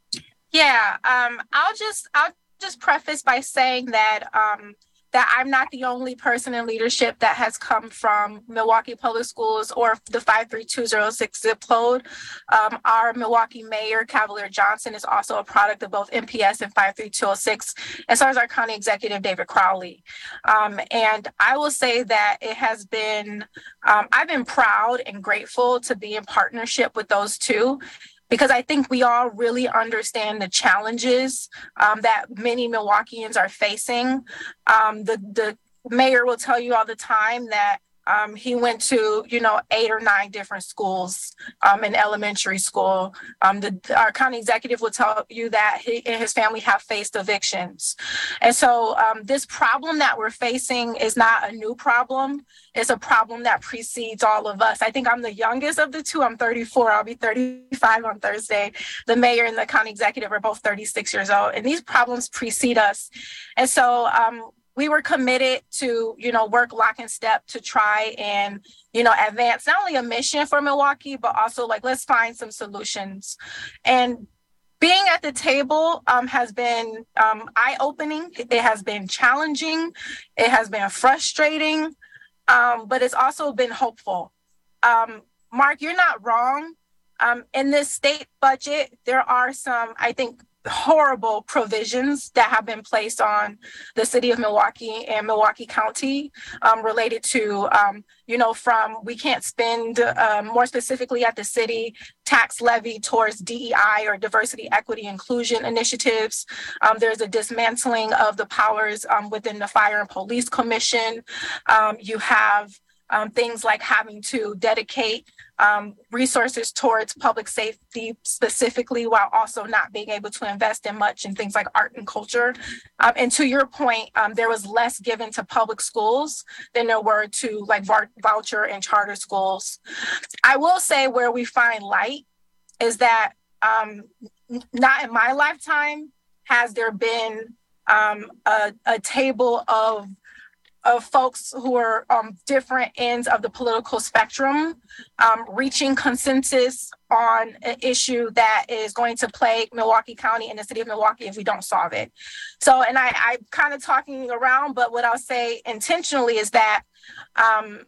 Yeah, um, I'll just I'll just preface by saying that um, that I'm not the only person in leadership that has come from Milwaukee Public Schools or the five three two zero six zip code. Um, our Milwaukee Mayor, Cavalier Johnson, is also a product of both M P S and five three two zero six, and so is our County Executive, David Crowley. Um, and I will say that it has been, um, I've been proud and grateful to be in partnership with those two, because I think we all really understand the challenges um, that many Milwaukeeans are facing. Um, the, the mayor will tell you all the time that um, he went to, you know, eight or nine different schools um, in elementary school. Um, the, our county executive will tell you that he and his family have faced evictions. And so um, this problem that we're facing is not a new problem. It's a problem that precedes all of us. I think I'm the youngest of the two. I'm thirty-four. I'll be thirty-five on Thursday. The mayor and the county executive are both thirty-six years old, and these problems precede us. And so um, we were committed to, you know, work lock and step to try and, you know, advance not only a mission for Milwaukee, but also like, let's find some solutions. And being at the table um, has been um, eye-opening. It has been challenging. It has been frustrating. Um, but it's also been hopeful. Um, Mark, you're not wrong. Um, in this state budget, there are some, I think, horrible provisions that have been placed on the city of Milwaukee and Milwaukee County um, related to, um, you know, from we can't spend um, more specifically at the city tax levy towards D E I or diversity, equity, inclusion initiatives. Um, there's a dismantling of the powers um, within the Fire and Police Commission. Um, you have Um, things like having to dedicate um, resources towards public safety specifically, while also not being able to invest in much in things like art and culture. Um, and to your point, um, there was less given to public schools than there were to like v- voucher and charter schools. I will say where we find light is that um, n- not in my lifetime has there been um, a, a table of of folks who are on different ends of the political spectrum, um, reaching consensus on an issue that is going to plague Milwaukee County and the city of Milwaukee if we don't solve it. So, and I, I'm kind of talking around, but what I'll say intentionally is that um,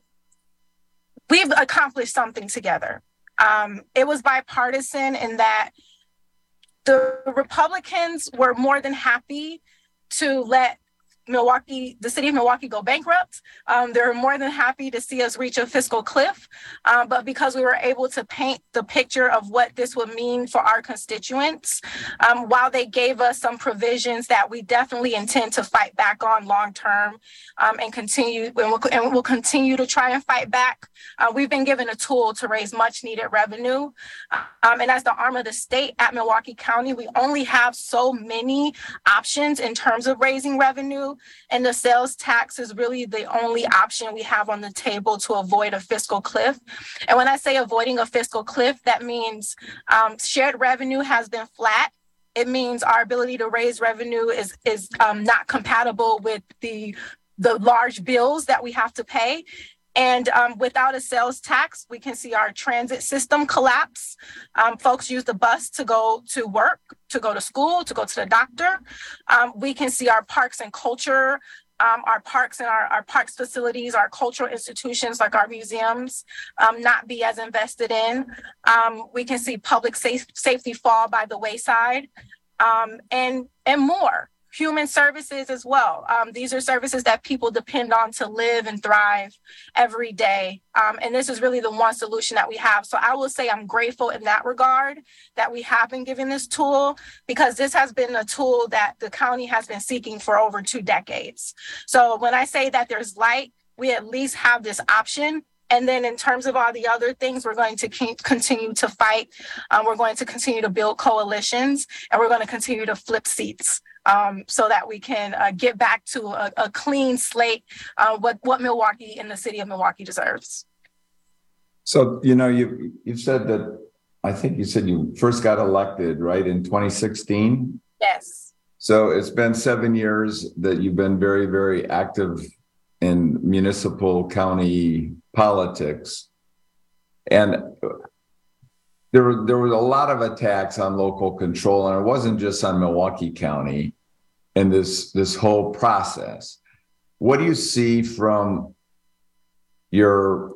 we've accomplished something together. Um, it was bipartisan in that the Republicans were more than happy to let Milwaukee, the city of Milwaukee go bankrupt. Um, they're more than happy to see us reach a fiscal cliff. Um, but because we were able to paint the picture of what this would mean for our constituents, um, while they gave us some provisions that we definitely intend to fight back on long term um, and continue, and we'll, and we'll continue to try and fight back. Uh, we've been given a tool to raise much needed revenue. Um, and as the arm of the state at Milwaukee County, we only have so many options in terms of raising revenue. And the sales tax is really the only option we have on the table to avoid a fiscal cliff. And when I say avoiding a fiscal cliff, that means um, shared revenue has been flat. It means our ability to raise revenue is is um, not compatible with the the large bills that we have to pay. And um, without a sales tax, we can see our transit system collapse. Um, folks use the bus to go to work, to go to school, to go to the doctor. Um, we can see our parks and culture um, our parks and our, our parks facilities, our cultural institutions like our museums um, not be as invested in. Um, we can see public safe, safety fall by the wayside, um, and, and more. Human services as well. Um, these are services that people depend on to live and thrive every day. Um, and this is really the one solution that we have. So I will say I'm grateful in that regard that we have been given this tool, because this has been a tool that the county has been seeking for over two decades. So when I say that there's light, we at least have this option. And then in terms of all the other things, we're going to keep, continue to fight. Um, we're going to continue to build coalitions, and we're going to continue to flip seats. Um, so that we can uh, get back to a, a clean slate, uh, what, what Milwaukee and the city of Milwaukee deserves. So, you know, you, you've said that, I think you said you first got elected, right, in twenty sixteen? Yes. So it's been seven years that you've been very, very active in municipal county politics. And there were, there was a lot of attacks on local control, and it wasn't just on Milwaukee County in this, this whole process. What do you see from your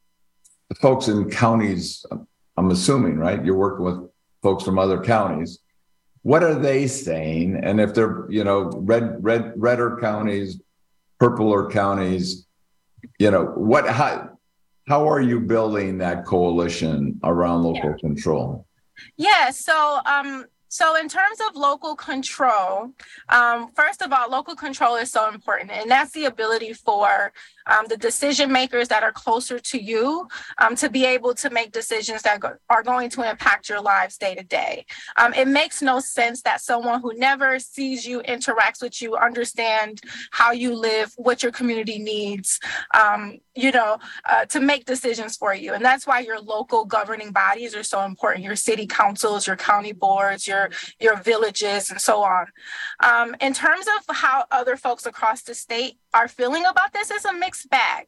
folks in counties? I'm assuming, right? You're working with folks from other counties. What are they saying? And if they're, you know, red, red, redder counties, purpler counties, you know, what, how, how are you building that coalition around local yeah. control? Yeah, so um, so in terms of local control, um, first of all, local control is so important, and that's the ability for um, the decision makers that are closer to you um, to be able to make decisions that go- are going to impact your lives day to day. Um, it makes no sense that someone who never sees you, interacts with you, understand how you live, what your community needs, um, you know, uh, to make decisions for you. And that's why your local governing bodies are so important. Your city councils, your county boards, your, your villages, and so on. Um, in terms of how other folks across the state are feeling about this, is a mixed bag.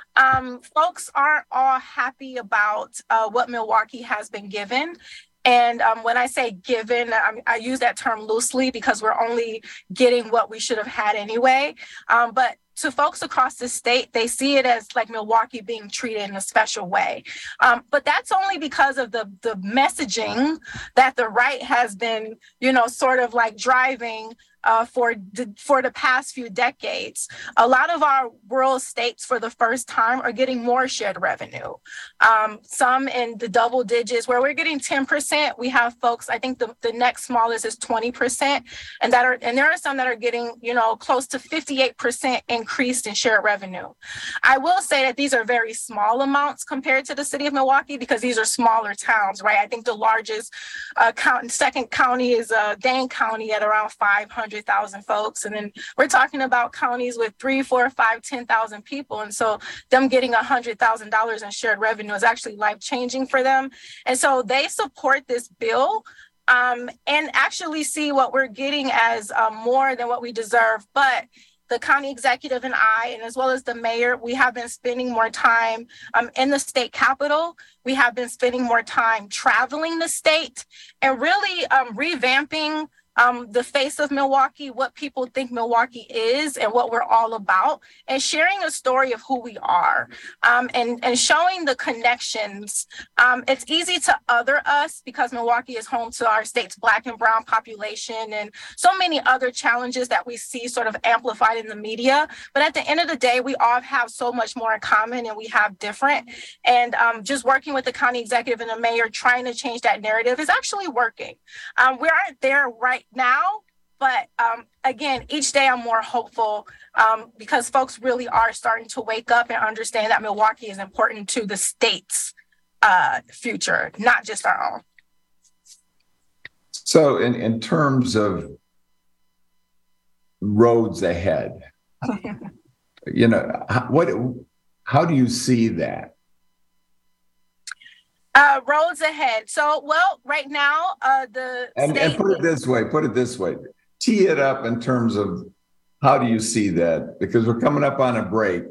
Um, folks aren't all happy about uh, what Milwaukee has been given. And um, when I say given, I, I use that term loosely because we're only getting what we should have had anyway. Um, but to folks across the state, they see it as like Milwaukee being treated in a special way. Um, but that's only because of the, the messaging that the right has been, you know, sort of like driving Uh, for the, for the past few decades. A lot of our rural states for the first time are getting more shared revenue. Um, some in the double digits where we're getting ten percent. We have folks, I think the, the next smallest is twenty percent. And that are and there are some that are getting, you know, close to fifty-eight percent increased in shared revenue. I will say that these are very small amounts compared to the city of Milwaukee because these are smaller towns, right? I think the largest uh, count, second county is uh, Dane County at around five hundred thousand folks. And then we're talking about counties with three, four, five, ten thousand people. And so them getting one hundred thousand dollars in shared revenue is actually life-changing for them. And so they support this bill um, and actually see what we're getting as uh, more than what we deserve. But the county executive and I, and as well as the mayor, we have been spending more time um, in the state capitol. We have been spending more time traveling the state and really um, revamping Um, the face of Milwaukee, what people think Milwaukee is and what we're all about, and sharing a story of who we are um, and, and showing the connections. Um, it's easy to other us because Milwaukee is home to our state's Black and brown population and so many other challenges that we see sort of amplified in the media. But at the end of the day, we all have so much more in common and we have different. And um, just working with the county executive and the mayor, trying to change that narrative is actually working. Um, we aren't there right now, but um, again, each day I'm more hopeful um, because folks really are starting to wake up and understand that Milwaukee is important to the state's uh, future, not just our own. So in, in terms of roads ahead, you know, what, how do you see that? Uh, roads ahead. So, well, right now, uh, the and, state... and put it this way, put it this way, tee it up in terms of how do you see that? Because we're coming up on a break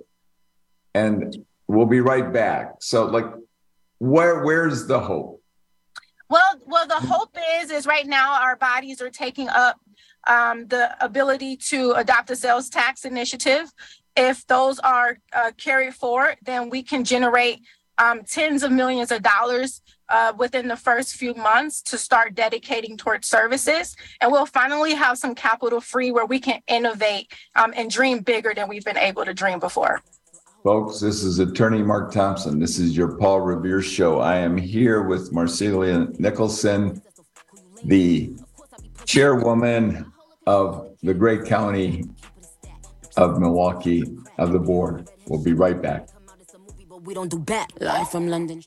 and we'll be right back. So like, where, where's the hope? Well, well, the hope is, is right now our bodies are taking up um, the ability to adopt a sales tax initiative. If those are uh, carried forward, then we can generate um, tens of millions of dollars uh, within the first few months to start dedicating towards services. And we'll finally have some capital free where we can innovate um, and dream bigger than we've been able to dream before. Folks, this is Attorney Mark Thompson. This is your Paul Revere Show. I am here with Marcelia Nicholson, the chairwoman of the great county of Milwaukee, of the board. We'll be right back. We don't do bad. Live from London.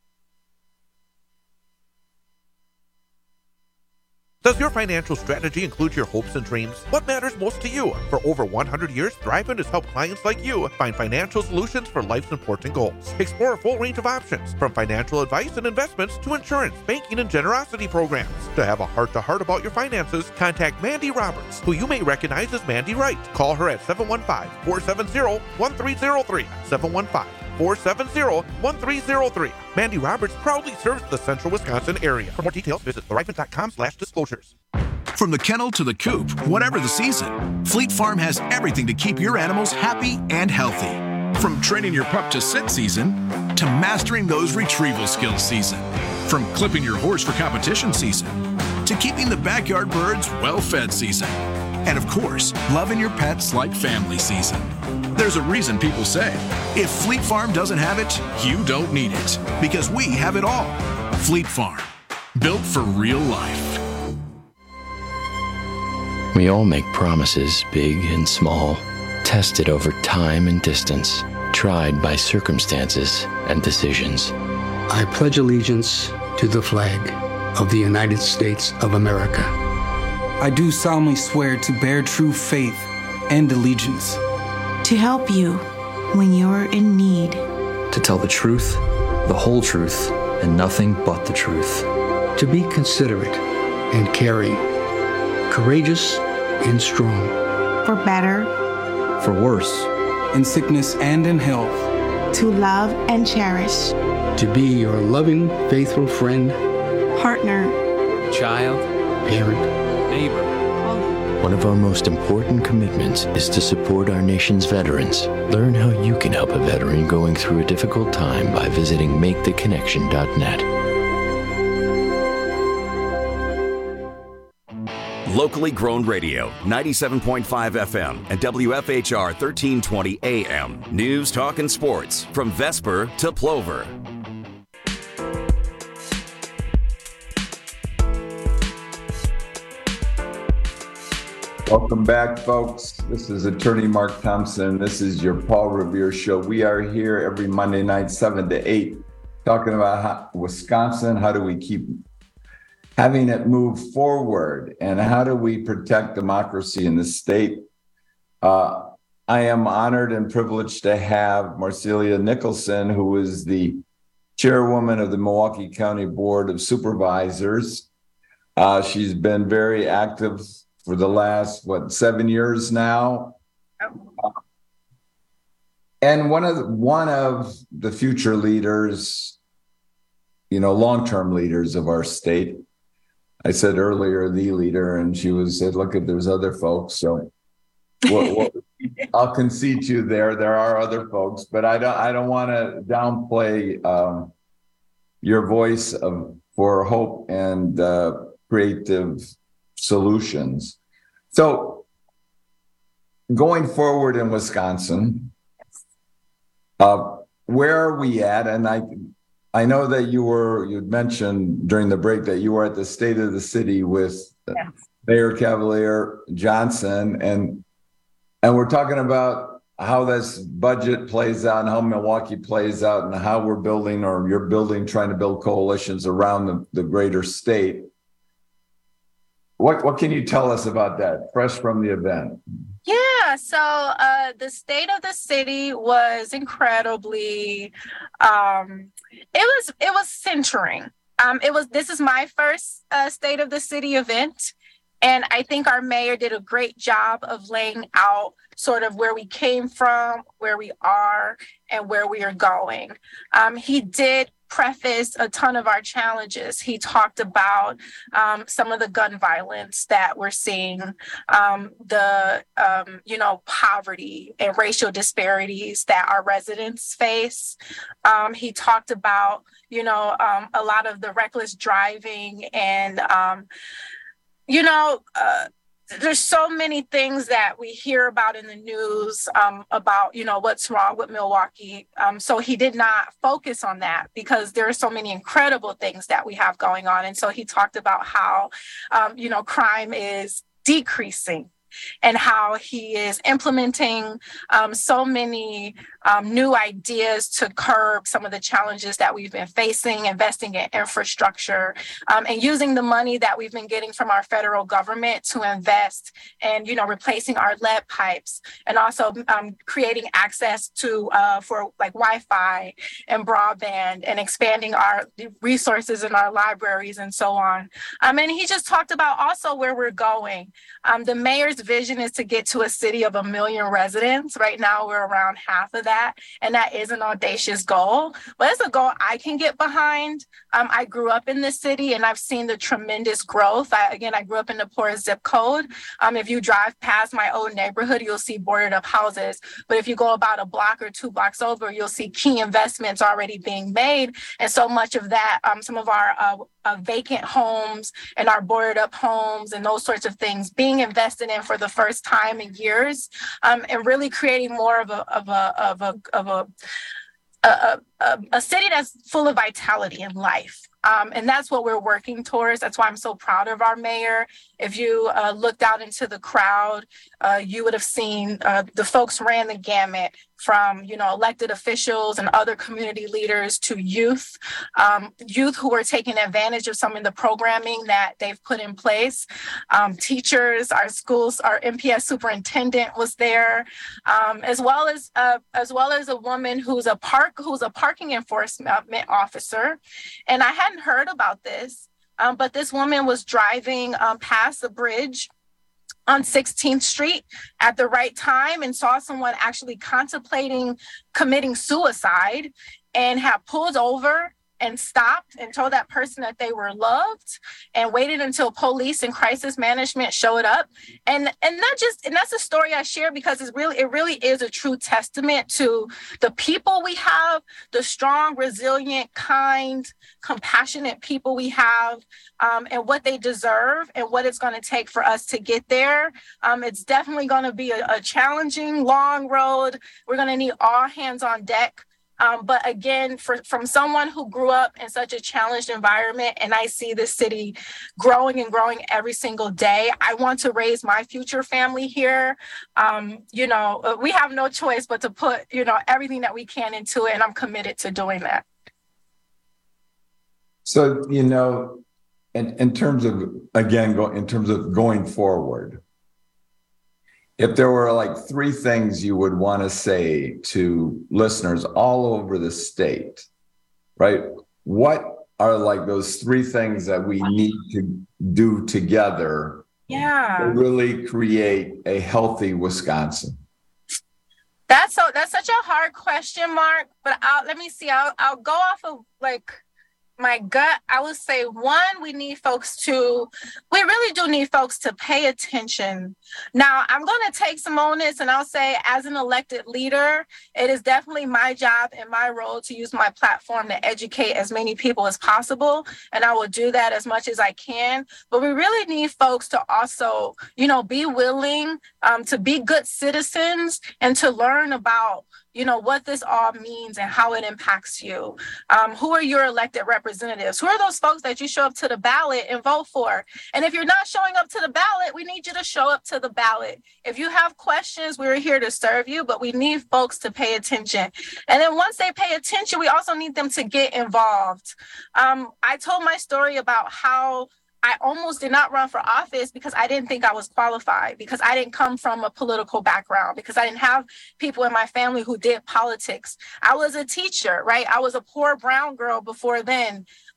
Does your financial strategy include your hopes and dreams? What matters most to you? For over one hundred years, Thrivent has helped clients like you find financial solutions for life's important goals. Explore a full range of options, from financial advice and investments to insurance, banking, and generosity programs. To have a heart-to-heart about your finances, contact Mandy Roberts, who you may recognize as Mandy Wright. Call her at seven one five, four seven zero, one three zero three, seven one five, four seven zero, one three zero three. Mandy Roberts proudly serves the central Wisconsin area. For more details, visit thrivent.com slash disclosures. From the kennel to the coop, whatever the season, Fleet Farm has everything to keep your animals happy and healthy. From training your pup to sit season, to mastering those retrieval skills season. From clipping your horse for competition season, to keeping the backyard birds well-fed season. And of course, loving your pets like family season. There's a reason people say, if Fleet Farm doesn't have it, you don't need it. Because we have it all. Fleet Farm, built for real life. We all make promises, big and small, tested over time and distance, tried by circumstances and decisions. I pledge allegiance to the flag of the United States of America. I do solemnly swear to bear true faith and allegiance. To help you when you're in need. To tell the truth, the whole truth, and nothing but the truth. To be considerate and caring, courageous and strong. For better. For worse. In sickness and in health. To love and cherish. To be your loving, faithful friend. Partner. Child. Parent. Neighbor. One of our most important commitments is to support our nation's veterans. Learn how you can help a veteran going through a difficult time by visiting make the connection dot net. Locally grown radio, ninety-seven point five F M and W F H R thirteen twenty A M. News, talk, and sports from Vesper to Plover. Welcome back, folks. This is Attorney Mark Thompson. This is your Paul Revere Show. We are here every Monday night, seven to eight, talking about how, Wisconsin. How do we keep having it move forward, and how do we protect democracy in the state? Uh, I am honored and privileged to have Marcelia Nicholson, who is the chairwoman of the Milwaukee County Board of Supervisors. Uh, she's been very active for the last, what, seven years now. Uh, and one of the, one of the future leaders, you know, long-term leaders of our state. I said earlier, the leader, and she was said, look, if there's other folks. So we'll, we'll, I'll concede to you there. There are other folks, but I don't, I don't want to downplay um, your voice of, for hope and uh, creative solutions. So going forward in Wisconsin, uh, where are we at? And I I know that you were, you'd mentioned during the break that you were at the State of the City with yeah. Mayor Cavalier Johnson, and and we're talking about how this budget plays out and how Milwaukee plays out and how we're building, or you're building, trying to build coalitions around the, the greater state. What what can you tell us about that, fresh from the event? Yeah, so uh, the State of the City was incredibly, um, it was it was centering. Um, it was this is my first uh, State of the City event, and I think our mayor did a great job of laying out sort of where we came from, where we are, and where we are going. Um, he did prefaced a ton of our challenges. He talked about um, some of the gun violence that we're seeing, um, the, um, you know, poverty and racial disparities that our residents face. Um, he talked about, you know, um, a lot of the reckless driving and, um, you know, uh, there's so many things that we hear about in the news um, about, you know, what's wrong with Milwaukee. Um, so he did not focus on that because there are so many incredible things that we have going on. And so he talked about how, um, you know, crime is decreasing and how he is implementing um, so many um, new ideas to curb some of the challenges that we've been facing, investing in infrastructure, um, and using the money that we've been getting from our federal government to invest in, you know, replacing our lead pipes and also um, creating access to uh, for like Wi-Fi and broadband and expanding our resources in our libraries and so on. Um, and he just talked about also where we're going. Um, the mayor's vision is to get to a city of a million residents. Right now, we're around half of that, and that is an audacious goal, but it's a goal I can get behind. Um, I grew up in this city, and I've seen the tremendous growth. I, again, I grew up in the poorest zip code. Um, if you drive past my old neighborhood, you'll see boarded up houses, but if you go about a block or two blocks over, you'll see key investments already being made, and so much of that, um, some of our uh, uh, vacant homes and our boarded up homes and those sorts of things being invested in for the first time in years, um, and really creating more of a of a of a of a a, a, a city that's full of vitality and life. Um, and that's what we're working towards. That's why I'm so proud of our mayor. If you uh, looked out into the crowd, uh, you would have seen uh, the folks ran the gamut from, you know, elected officials and other community leaders to youth, um, youth who are taking advantage of some of the programming that they've put in place. Um, teachers, our schools, our M P S superintendent was there, um, as well as uh, as well as a woman who's a park who's a parking enforcement officer. And I hadn't heard about this, um, but this woman was driving um, past the bridge on sixteenth street at the right time and saw someone actually contemplating committing suicide and had pulled over and stopped and told that person that they were loved and waited until police and crisis management showed up. And and not just, and that's a story I share because it's really, it really is a true testament to the people we have, the strong, resilient, kind, compassionate people we have, um, and what they deserve and what it's going to take for us to get there. Um, it's definitely going to be a, a challenging, long road. We're going to need all hands on deck. Um, but again, for, from someone who grew up in such a challenged environment, and I see this city growing and growing every single day, I want to raise my future family here. Um, you know, we have no choice but to put, you know, everything that we can into it, and I'm committed to doing that. So, you know, in, in terms of, again, go, in terms of going forward, if there were like three things you would want to say to listeners all over the state, right? What are like those three things that we need to do together yeah. to really create a healthy Wisconsin? That's so. That's such a hard question, Mark. But I'll, let me see. I'll I'll go off of like my gut. I would say one, we need folks to, we really do need folks to pay attention. Now, I'm going to take some onus and I'll say as an elected leader, it is definitely my job and my role to use my platform to educate as many people as possible. And I will do that as much as I can. But we really need folks to also, you know, be willing um, to be good citizens and to learn about, you know, what this all means and how it impacts you. Um, who are your elected representatives? Who are those folks that you show up to the ballot and vote for? And if you're not showing up to the ballot, we need you to show up to the ballot. If you have questions, we're here to serve you, but we need folks to pay attention. And then once they pay attention, we also need them to get involved. Um, I told my story about how I almost did not run for office because I didn't think I was qualified, because I didn't come from a political background, because I didn't have people in my family who did politics. I was a teacher, right? I was a poor brown girl before then.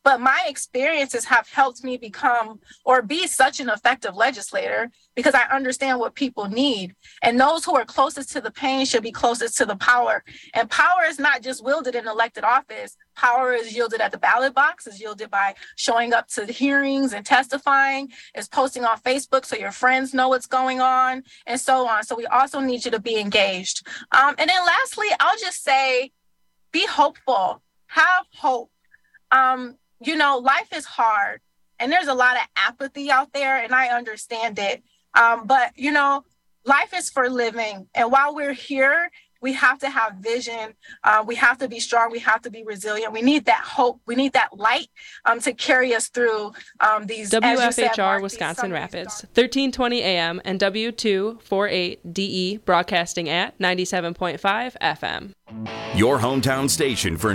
but my experiences have helped me become or be such an effective legislator because I understand what people need. And those who are closest to the pain should be closest to the power. And power is not just wielded in elected office. Power is yielded at the ballot box, is yielded by showing up to the hearings and testifying, is posting on Facebook so your friends know what's going on, and so on. So we also need you to be engaged. Um, and then lastly, I'll just say, be hopeful, have hope. Um, you know, life is hard and there's a lot of apathy out there, and I understand it. Um, but, you know, life is for living. And while we're here, we have to have vision. Uh, we have to be strong. We have to be resilient. We need that hope. We need that light um, to carry us through um, these. W F H R as you said, Mark, Wisconsin Rapids, thirteen twenty A M and W two forty-eight D E, broadcasting at ninety-seven point five F M. Your hometown station for